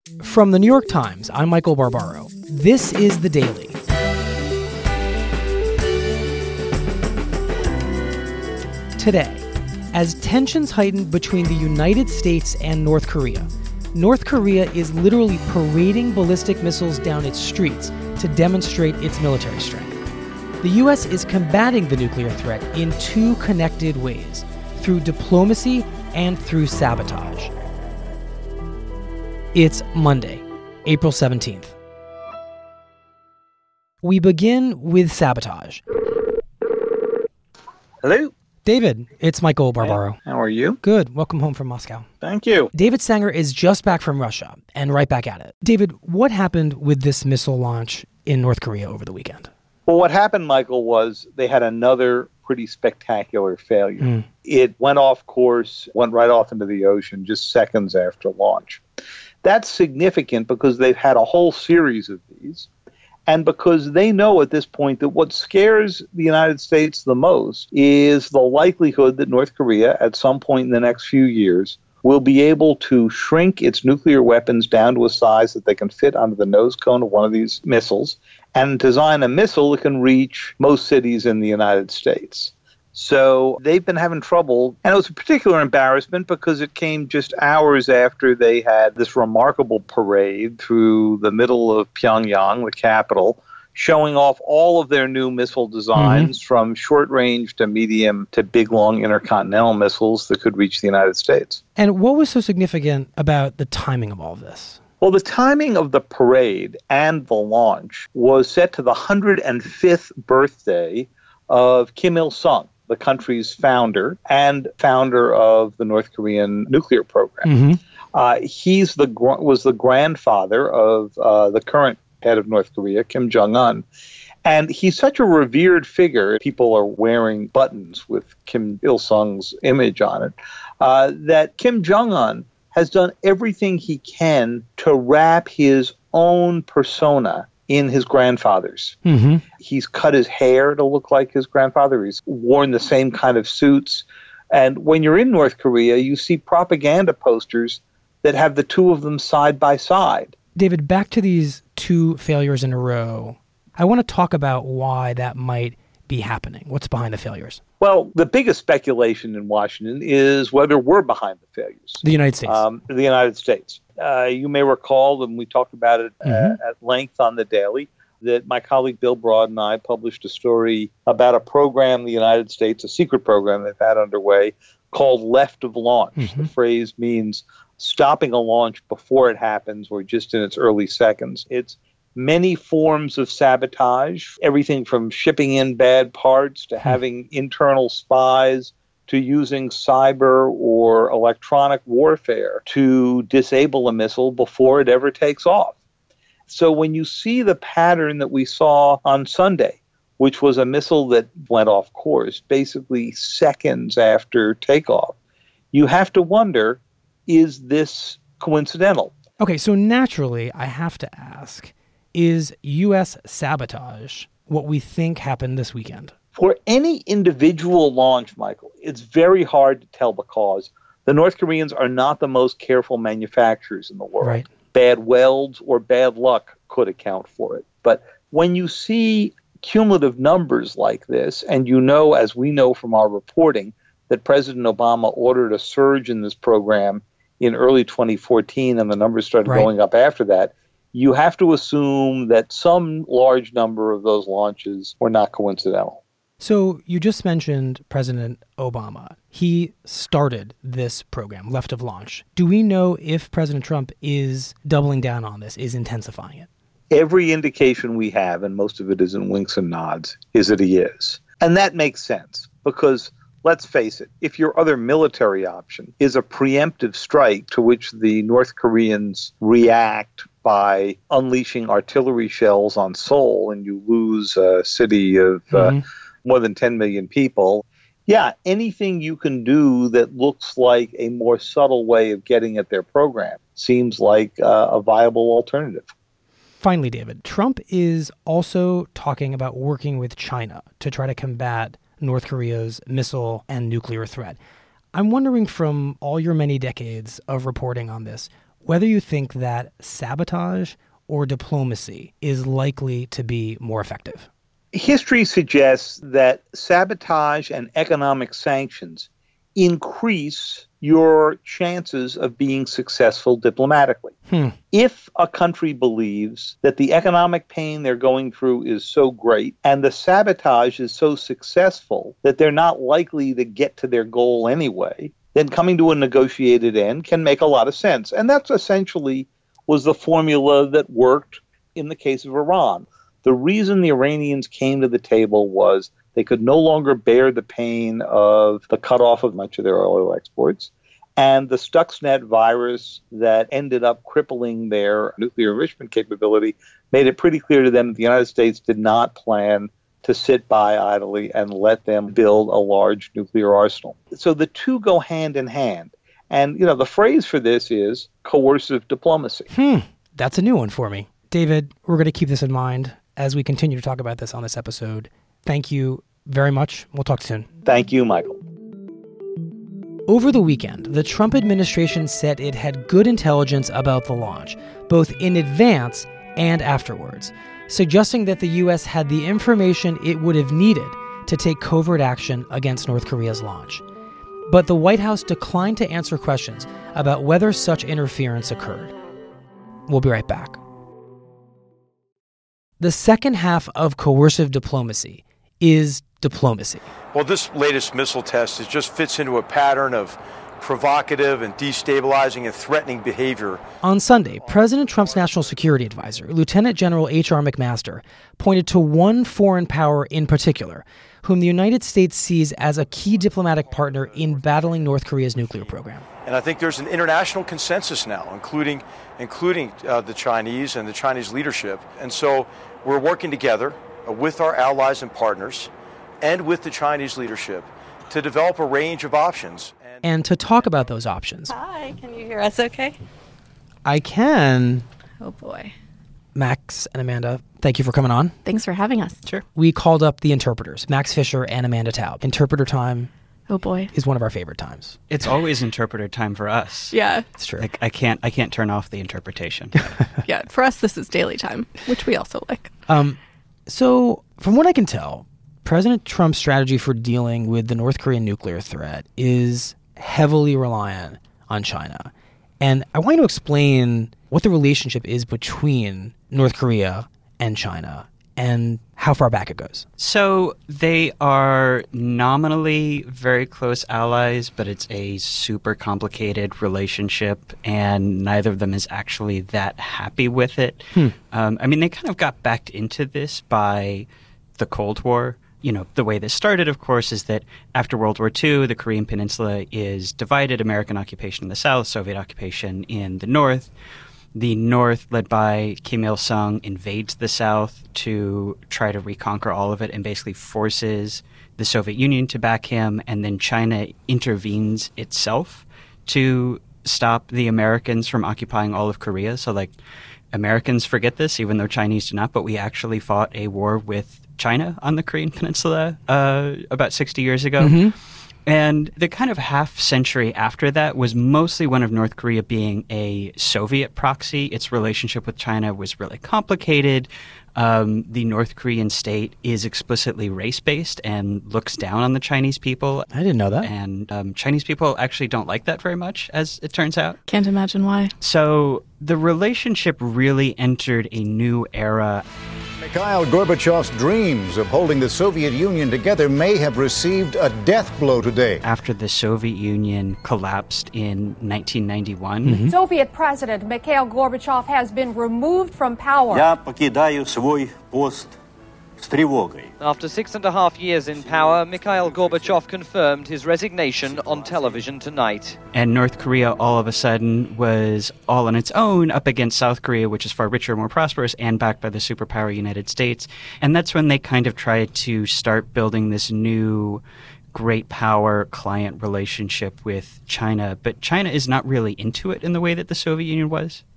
From the New York Times, I'm Michael Barbaro. This is The Daily. Today, as tensions heighten between the United States and North Korea is literally parading ballistic missiles down its streets to demonstrate its military strength. The U.S. is combating the nuclear threat in two connected ways, through diplomacy and through sabotage. It's Monday, April 17th. We begin with sabotage. Hello? David, it's Michael Barbaro. How are you? Good. Welcome home from Moscow. Thank you. David Sanger is just back from Russia and right back at it. David, what happened with this missile launch in North Korea over the weekend? Well, what happened, Michael, was they had another pretty spectacular failure. It went off course, went right off into the ocean just seconds after launch. That's significant because they've had a whole series of these, and because they know at this point that what scares the United States the most is the likelihood that North Korea, at some point in the next few years, will be able to shrink its nuclear weapons down to a size that they can fit under the nose cone of one of these missiles and design a missile that can reach most cities in the United States. So they've been having trouble, and it was a particular embarrassment because it came just hours after they had this remarkable parade through the middle of Pyongyang, the capital, showing off all of their new missile designs from short-range to medium to big, long intercontinental missiles that could reach the United States. And what was so significant about the timing of all of this? Well, the timing of the parade and the launch was set to the 105th birthday of Kim Il-sung, the country's founder and founder of the North Korean nuclear program. He was the grandfather of the current head of North Korea, Kim Jong-un. And he's such a revered figure, people are wearing buttons with Kim Il-sung's image on it, that Kim Jong-un has done everything he can to wrap his own persona in his grandfather's. He's cut his hair to look like his grandfather. He's worn the same kind of suits. And when you're in North Korea, you see propaganda posters that have the two of them side by side. David, back to these two failures in a row. I want to talk about why that might be happening. What's behind the failures? Well, the biggest speculation in Washington is whether we're behind the failures. The United States. The United States. You may recall, and we talked about it at length on The Daily, that my colleague Bill Broad and I published a story about a program in the United States, a secret program they've had underway, called Left of Launch. The phrase means stopping a launch before it happens or just in its early seconds. It's many forms of sabotage, everything from shipping in bad parts to having internal spies to using cyber or electronic warfare to disable a missile before it ever takes off. So when you see the pattern that we saw on Sunday, which was a missile that went off course basically seconds after takeoff, you have to wonder, is this coincidental? Okay, so naturally, I have to ask, is U.S. sabotage what we think happened this weekend? For any individual launch, Michael, it's very hard to tell the cause. The North Koreans are not the most careful manufacturers in the world. Right. Bad welds or bad luck could account for it. But when you see cumulative numbers like this, and you know, as we know from our reporting, that President Obama ordered a surge in this program in early 2014, and the numbers started going up after that, you have to assume that some large number of those launches were not coincidental. So you just mentioned President Obama. He started this program, Left of Launch. Do we know if President Trump is doubling down on this, is intensifying it? Every indication we have, and most of it is in winks and nods, is that he is. And that makes sense because, let's face it, if your other military option is a preemptive strike to which the North Koreans react by unleashing artillery shells on Seoul and you lose a city of more than 10 million people, anything you can do that looks like a more subtle way of getting at their program seems like a viable alternative. Finally, David, Trump is also talking about working with China to try to combat North Korea's missile and nuclear threat. I'm wondering, from all your many decades of reporting on this, whether you think that sabotage or diplomacy is likely to be more effective. History suggests that sabotage and economic sanctions increase your chances of being successful diplomatically. If a country believes that the economic pain they're going through is so great and the sabotage is so successful that they're not likely to get to their goal anyway, then coming to a negotiated end can make a lot of sense. And that's essentially was the formula that worked in the case of Iran. The reason the Iranians came to the table was they could no longer bear the pain of the cutoff of much of their oil exports. And the Stuxnet virus that ended up crippling their nuclear enrichment capability made it pretty clear to them that the United States did not plan to sit by idly and let them build a large nuclear arsenal. So the two go hand in hand. And, the phrase for this is coercive diplomacy. That's a new one for me. David, we're going to keep this in mind as we continue to talk about this on this episode. Thank you very much. We'll talk soon. Thank you, Michael. Over the weekend, the Trump administration said it had good intelligence about the launch, both in advance and afterwards, suggesting that the U.S. had the information it would have needed to take covert action against North Korea's launch. But the White House declined to answer questions about whether such interference occurred. We'll be right back. The second half of coercive diplomacy is diplomacy. Well, this latest missile test just fits into a pattern of provocative and destabilizing and threatening behavior. On Sunday, President Trump's national security advisor, Lieutenant General H.R. McMaster, pointed to one foreign power in particular, whom the United States sees as a key diplomatic partner in battling North Korea's nuclear program. And I think there's an international consensus now, including the Chinese and the Chinese leadership. And so we're working together with our allies and partners and with the Chinese leadership to develop a range of options. And to talk about those options. Hi, can you hear us okay? I can. Oh, boy. Max and Amanda, thank you for coming on. Thanks for having us. Sure. We called up the interpreters, Max Fisher and Amanda Taub. Interpreter time. Oh, boy. Is one of our favorite times. It's always interpreter time for us. Yeah. It's true. Like, I can't turn off the interpretation. Yeah, for us, this is daily time, which we also like. So, from what I can tell, President Trump's strategy for dealing with the North Korean nuclear threat is heavily reliant on China. And I want you to explain what the relationship is between North Korea and China and how far back it goes. So they are nominally very close allies, but it's a super complicated relationship, and neither of them is actually that happy with it. They kind of got backed into this by the Cold War. The way this started, of course, is that after World War II, the Korean Peninsula is divided, American occupation in the south, Soviet occupation in the north. The North, led by Kim Il-sung, invades the South to try to reconquer all of it and basically forces the Soviet Union to back him. And then China intervenes itself to stop the Americans from occupying all of Korea. So, Americans forget this, even though Chinese do not, but we actually fought a war with China on the Korean Peninsula about 60 years ago. Mm-hmm. And the kind of half century after that was mostly one of North Korea being a Soviet proxy. Its relationship with China was really complicated. The North Korean state is explicitly race-based and looks down on the Chinese people. I didn't know that. And Chinese people actually don't like that very much, as it turns out. Can't imagine why. So the relationship really entered a new era. Mikhail Gorbachev's dreams of holding the Soviet Union together may have received a death blow today. After the Soviet Union collapsed in 1991. Mm-hmm. Soviet President Mikhail Gorbachev has been removed from power. Я покидаю свой пост с тревогой. After 6.5 years in power, Mikhail Gorbachev confirmed his resignation on television tonight. And North Korea all of a sudden was all on its own up against South Korea, which is far richer, more prosperous, and backed by the superpower United States. And that's when they kind of tried to start building this new great power client relationship with China. But China is not really into it in the way that the Soviet Union was.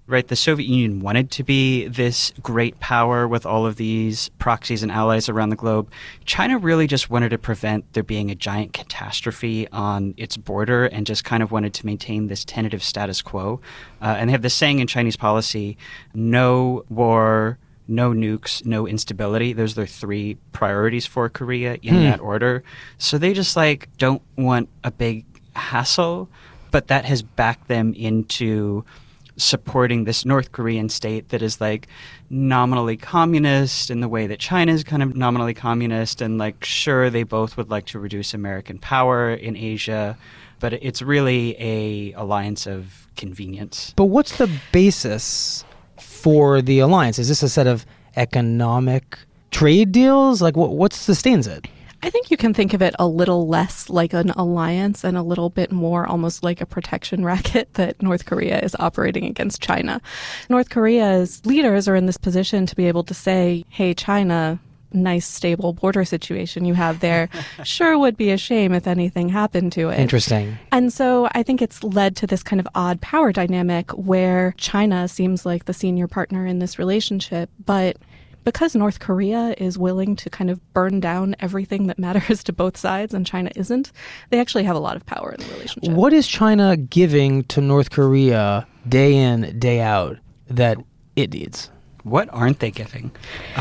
right? The Soviet Union wanted to be this great power with all of these proxies and allies around the globe. China really just wanted to prevent there being a giant catastrophe on its border and just kind of wanted to maintain this tentative status quo. And they have this saying in Chinese policy, no war, no nukes, no instability. Those are their three priorities for Korea in that order. So they just don't want a big hassle, but that has backed them into supporting this North Korean state that is nominally communist in the way that China is kind of nominally communist, and sure, they both would like to reduce American power in Asia, but it's really a alliance of convenience. But what's the basis for the alliance? Is this a set of economic trade deals? What sustains it? I think you can think of it a little less like an alliance and a little bit more almost like a protection racket that North Korea is operating against China. North Korea's leaders are in this position to be able to say, hey, China, nice stable border situation you have there. Sure would be a shame if anything happened to it. Interesting. And so I think it's led to this kind of odd power dynamic where China seems like the senior partner in this relationship, but because North Korea is willing to kind of burn down everything that matters to both sides and China isn't, they actually have a lot of power in the relationship. What is China giving to North Korea day in, day out that it needs? What aren't they giving?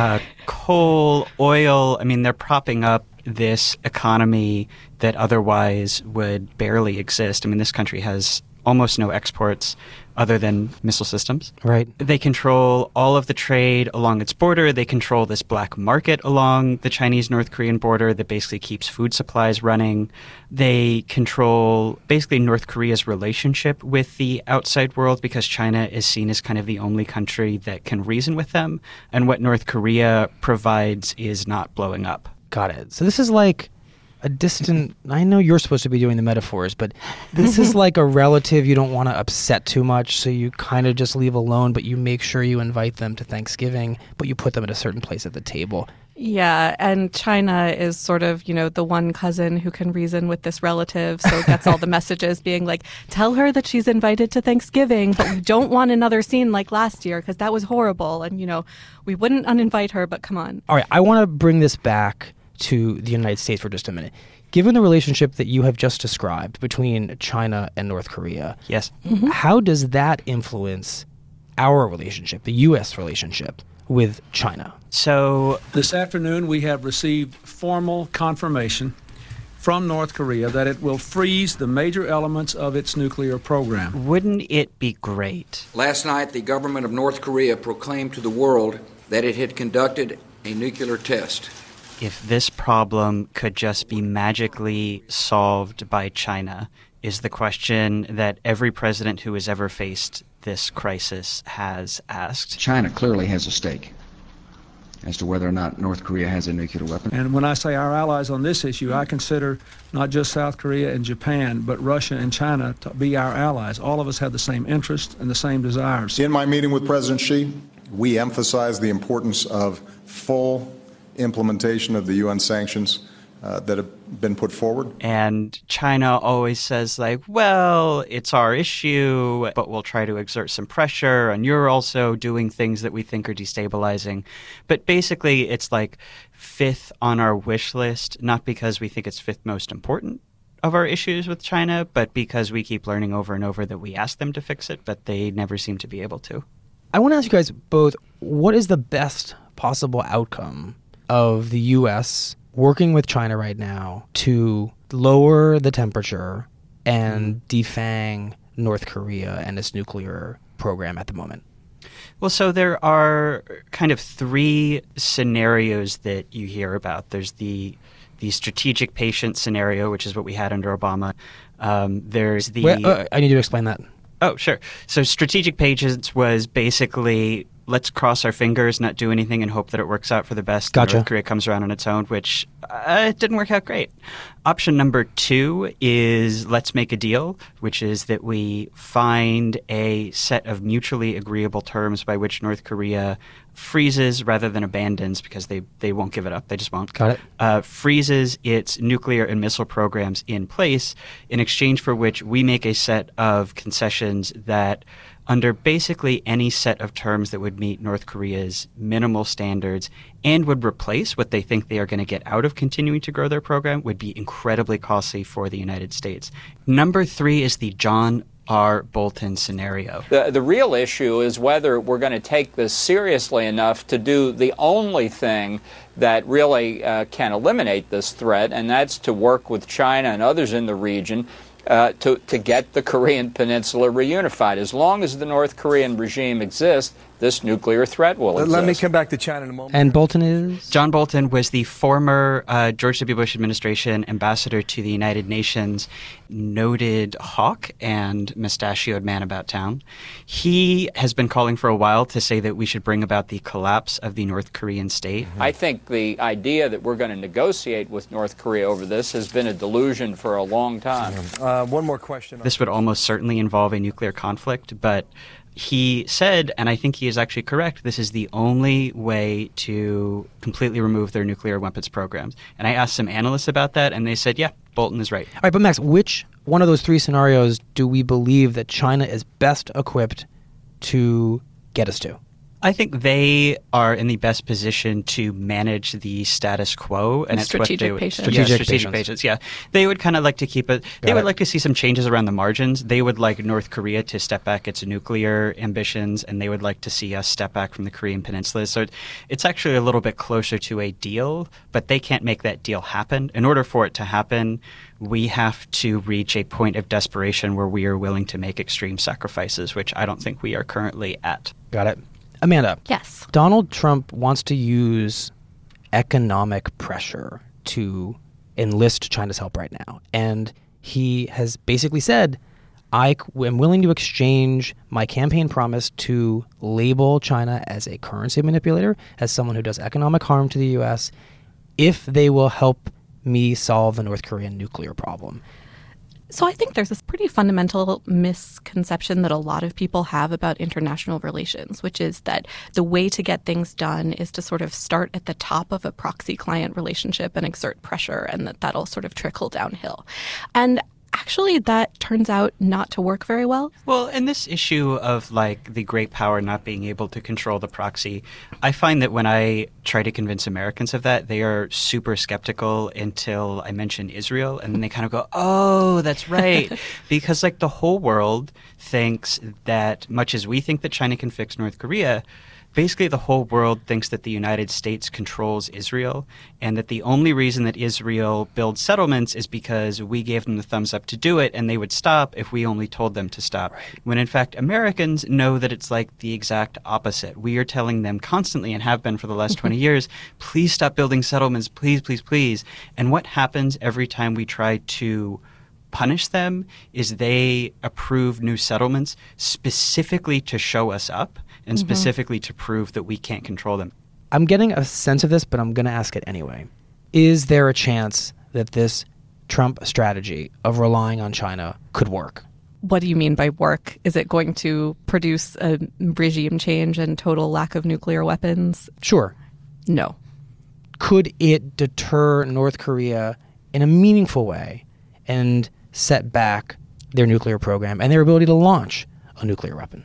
Coal, oil. I mean, they're propping up this economy that otherwise would barely exist. I mean, this country has almost no exports other than missile systems. Right. They control all of the trade along its border. They control this black market along the Chinese-North Korean border that basically keeps food supplies running. They control basically North Korea's relationship with the outside world because China is seen as kind of the only country that can reason with them. And what North Korea provides is not blowing up. Got it. So this is like a distant, I know you're supposed to be doing the metaphors, but this is like a relative you don't want to upset too much, so you kind of just leave alone, but you make sure you invite them to Thanksgiving, but you put them at a certain place at the table. Yeah, and China is sort of, the one cousin who can reason with this relative, so gets all the messages being like, tell her that she's invited to Thanksgiving, but we don't want another scene like last year because that was horrible, and, we wouldn't uninvite her, but come on. All right, I want to bring this back to the United States for just a minute. Given the relationship that you have just described between China and North Korea, yes, how does that influence our relationship, the U.S. relationship with China? So this afternoon we have received formal confirmation from North Korea that it will freeze the major elements of its nuclear program. Wouldn't it be great? Last night, the government of North Korea proclaimed to the world that it had conducted a nuclear test. If this problem could just be magically solved by China is the question that every president who has ever faced this crisis has asked. China clearly has a stake as to whether or not North Korea has a nuclear weapon. And when I say our allies on this issue, I consider not just South Korea and Japan, but Russia and China to be our allies. All of us have the same interests and the same desires. In my meeting with President Xi, we emphasized the importance of full implementation of the UN sanctions that have been put forward. And China always says well, it's our issue, but we'll try to exert some pressure, and you're also doing things that we think are destabilizing. But basically, it's fifth on our wish list, not because we think it's fifth most important of our issues with China, but because we keep learning over and over that we ask them to fix it, but they never seem to be able to. I want to ask you guys both, what is the best possible outcome of the U.S. working with China right now to lower the temperature and defang North Korea and its nuclear program at the moment? Well, so there are kind of three scenarios that you hear about. There's the strategic patient scenario, which is what we had under Obama. There's the... Wait, I need you to explain that. Oh, sure. So strategic patience was basically, let's cross our fingers, not do anything, and hope that it works out for the best. Gotcha. North Korea comes around on its own, which it didn't work out great. Option number 2 is let's make a deal, which is that we find a set of mutually agreeable terms by which North Korea freezes rather than abandons, because they won't give it up. They just won't. Got it. Freezes its nuclear and missile programs in place, in exchange for which we make a set of concessions that under basically any set of terms that would meet North Korea's minimal standards and would replace what they think they are going to get out of continuing to grow their program would be incredibly costly for the United States. Number 3 is the John R. Bolton scenario. The real issue is whether we're going to take this seriously enough to do the only thing that really can eliminate this threat, and that's to work with China and others in the region to get the Korean Peninsula reunified. As long as the North Korean regime exists, this nuclear threat will exist. Let me come back to China in a moment. And Bolton is? John Bolton was the former George W. Bush administration ambassador to the United Nations, noted hawk and mustachioed man about town. He has been calling for a while to say that we should bring about the collapse of the North Korean state. I think the idea that we're going to negotiate with North Korea over this has been a delusion for a long time. One more question. This would almost certainly involve a nuclear conflict, but he said, and I think he is actually correct, this is the only way to completely remove their nuclear weapons programs. And I asked some analysts about that, and they said, yeah, Bolton is right. All right, but Max, which one of those 3 scenarios do we believe that China is best equipped to get us to? I think they are in the best position to manage the status quo, and it's what they would, strategic patience. Yeah, they would kind of like to keep it. They would like to see some changes around the margins. They would like North Korea to step back its nuclear ambitions, and they would like to see us step back from the Korean Peninsula. So it's actually a little bit closer to a deal, but they can't make that deal happen. In order for it to happen, we have to reach a point of desperation where we are willing to make extreme sacrifices, which I don't think we are currently at. Got it. Amanda. Yes. Donald Trump wants to use economic pressure to enlist China's help right now. And he has basically said, I am willing to exchange my campaign promise to label China as a currency manipulator, as someone who does economic harm to the U.S., if they will help me solve the North Korean nuclear problem. So I think there's this pretty fundamental misconception that a lot of people have about international relations, which is that the way to get things done is to sort of start at the top of a proxy-client relationship and exert pressure, and that'll sort of trickle downhill. And actually, that turns out not to work very well. Well, in this issue of like the great power not being able to control the proxy, I find that when I try to convince Americans of that, they are super skeptical until I mention Israel, and then they kind of go, oh, that's right. Because like the whole world thinks that much as we think that China can fix North Korea, basically the whole world thinks that the United States controls Israel, and that the only reason that Israel builds settlements is because we gave them the thumbs up to do it, and they would stop if we only told them to stop. Right. When in fact Americans know that it's like the exact opposite. We are telling them constantly, and have been for the last 20 years, please stop building settlements, please, please, please. And what happens every time we try to punish them is they approve new settlements specifically to show us up, and specifically to prove that we can't control them. I'm getting a sense of this, but I'm going to ask it anyway. Is there a chance that this Trump strategy of relying on China could work? What do you mean by work? Is it going to produce a regime change and total lack of nuclear weapons? Sure. No. Could it deter North Korea in a meaningful way and set back their nuclear program and their ability to launch a nuclear weapon?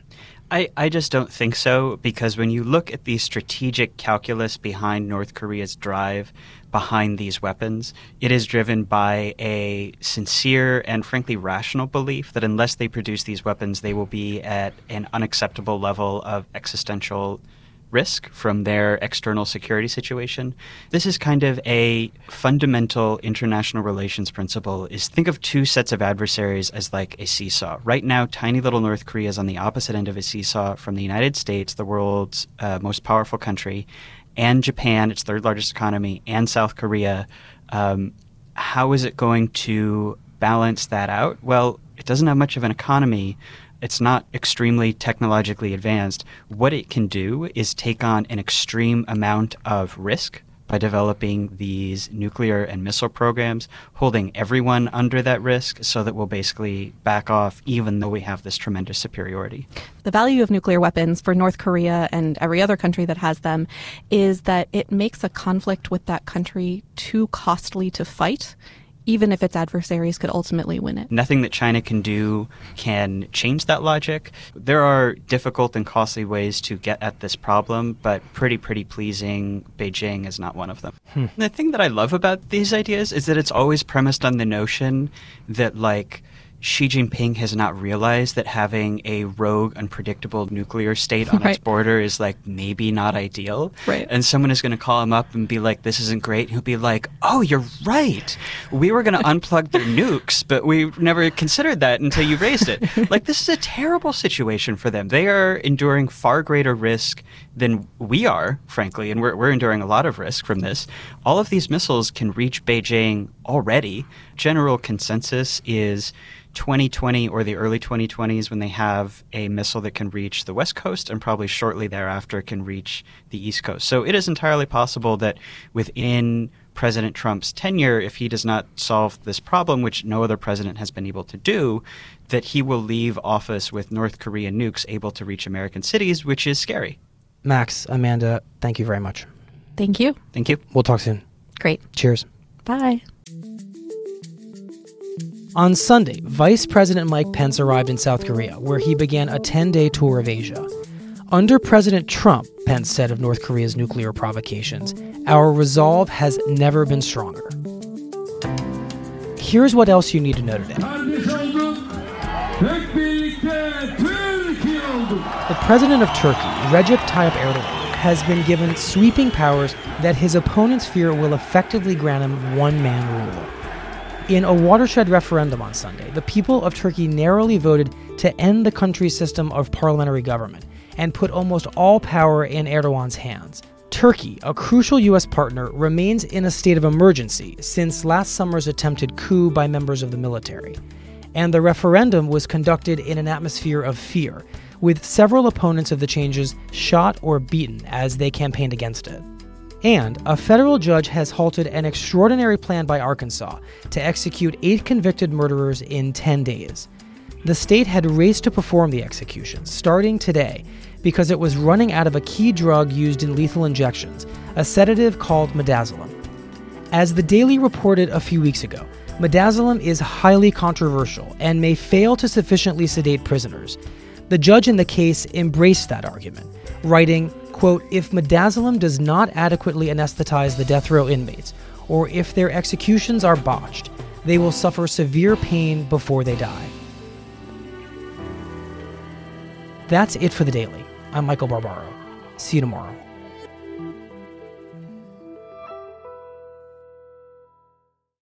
I just don't think so, because when you look at the strategic calculus behind North Korea's drive behind these weapons, it is driven by a sincere and frankly rational belief that unless they produce these weapons, they will be at an unacceptable level of existential risk from their external security situation. This is kind of a fundamental international relations principle, is think of 2 sets of adversaries as like a seesaw. Right now, tiny little North Korea is on the opposite end of a seesaw from the United States, the world's most powerful country, and Japan, its 3rd largest economy, and South Korea. How is it going to balance that out? Well, it doesn't have much of an economy. It's not extremely technologically advanced. What it can do is take on an extreme amount of risk by developing these nuclear and missile programs, holding everyone under that risk so that we'll basically back off even though we have this tremendous superiority. The value of nuclear weapons for North Korea and every other country that has them is that it makes a conflict with that country too costly to fight even if its adversaries could ultimately win it. Nothing that China can do can change that logic. There are difficult and costly ways to get at this problem, but pretty pleasing, Beijing is not one of them. The thing that I love about these ideas is that it's always premised on the notion that, like, Xi Jinping has not realized that having a rogue, unpredictable nuclear state on its border is, like, maybe not ideal. Right. And someone is going to call him up and be like, this isn't great. And he'll be like, oh, you're right. We were going to unplug their nukes, but we never considered that until you raised it. Like, this is a terrible situation for them. They are enduring far greater risk than we are, frankly, and we're enduring a lot of risk from this. All of these missiles can reach Beijing already. General consensus is 2020 or the early 2020s when they have a missile that can reach the West Coast and probably shortly thereafter can reach the East Coast. So it is entirely possible that within President Trump's tenure, if he does not solve this problem, which no other president has been able to do, that he will leave office with North Korean nukes able to reach American cities, which is scary. Max, Amanda, thank you very much. Thank you. Thank you. We'll talk soon. Great. Cheers. Bye. On Sunday, Vice President Mike Pence arrived in South Korea, where he began a 10-day tour of Asia. Under President Trump, Pence said of North Korea's nuclear provocations, our resolve has never been stronger. Here's what else you need to know today. The president of Turkey, Recep Tayyip Erdogan, has been given sweeping powers that his opponents fear will effectively grant him one-man rule. In a watershed referendum on Sunday, the people of Turkey narrowly voted to end the country's system of parliamentary government and put almost all power in Erdogan's hands. Turkey, a crucial U.S. partner, remains in a state of emergency since last summer's attempted coup by members of the military. And the referendum was conducted in an atmosphere of fear, with several opponents of the changes shot or beaten as they campaigned against it. And a federal judge has halted an extraordinary plan by Arkansas to execute 8 convicted murderers in 10 days. The state had raced to perform the executions, starting today, because it was running out of a key drug used in lethal injections, a sedative called midazolam. As the Daily reported a few weeks ago, midazolam is highly controversial and may fail to sufficiently sedate prisoners. The judge in the case embraced that argument, writing, quote, if midazolam does not adequately anesthetize the death row inmates, or if their executions are botched, they will suffer severe pain before they die. That's it for The Daily. I'm Michael Barbaro. See you tomorrow.